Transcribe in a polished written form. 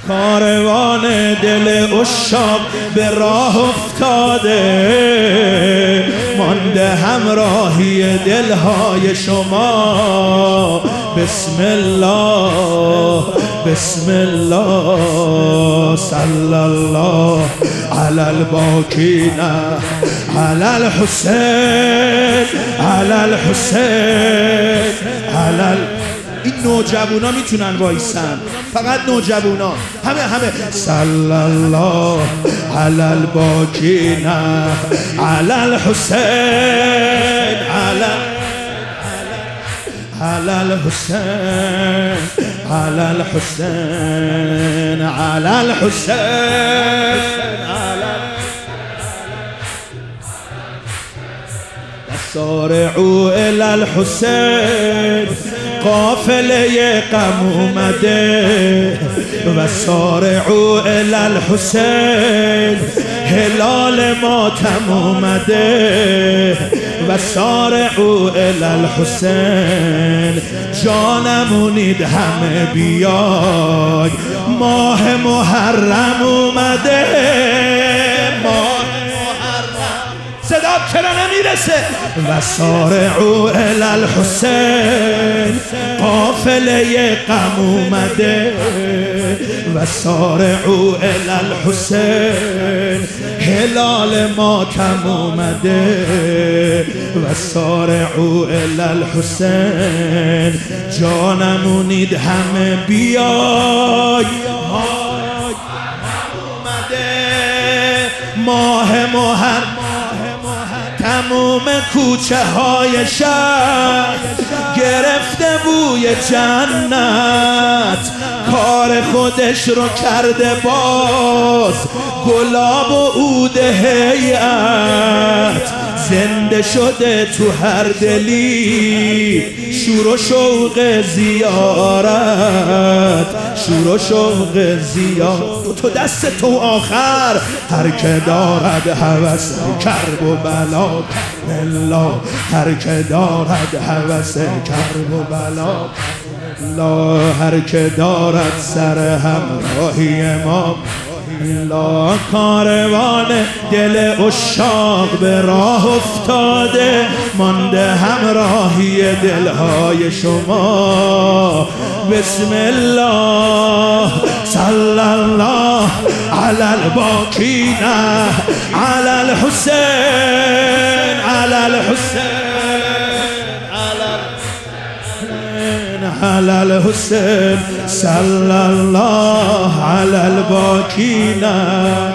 کاروان دل عشاق به راه افتاده، مانده همراهی دلهای شما. بسم الله بسم الله صلی الله علی الباکین علی الحسین علی الحسین علی این نوجوونا میتونن وایسن، فقط نوجوونا. همه صلی الله علی الباکین علی الحسین علی الحسین علی الحسین علی الحسین سارعوا الی الحسین. قافله غم اومده و سارعوا الی الحسین. هلال ماتم اومده و سارعوا الی الحسین. جانمونید همه بیای، ماه محرم اومده. صدا چرا نمیرسه؟ و سارعوا الی الحسین. قافله غم اومده و سارعوا الی الحسین. هلال ماتم اومده و سارعوا الی الحسین. جانمونید همه بیای، ماه محرم. تموم کوچه های شهر گرفته بوی جنت، کار خودش رو کرده باز گلاب و عود هیئت. زنده شده تو هر دلی شور و شوق زیارت، شور و شوق زیارت. تو دست تو آخر هر که دارد هوس کرب و بلا الله، هر که دارد هوس کرب و بلا الله، هر که دارد سر همراهی ما لا. کاروان دل عشاق به راه افتاده، مانده همراهی دلهای شما. بسم الله صلی الله علی الباکین علی الحسین علی الحسین علی الحسین صلی الله علی الباکین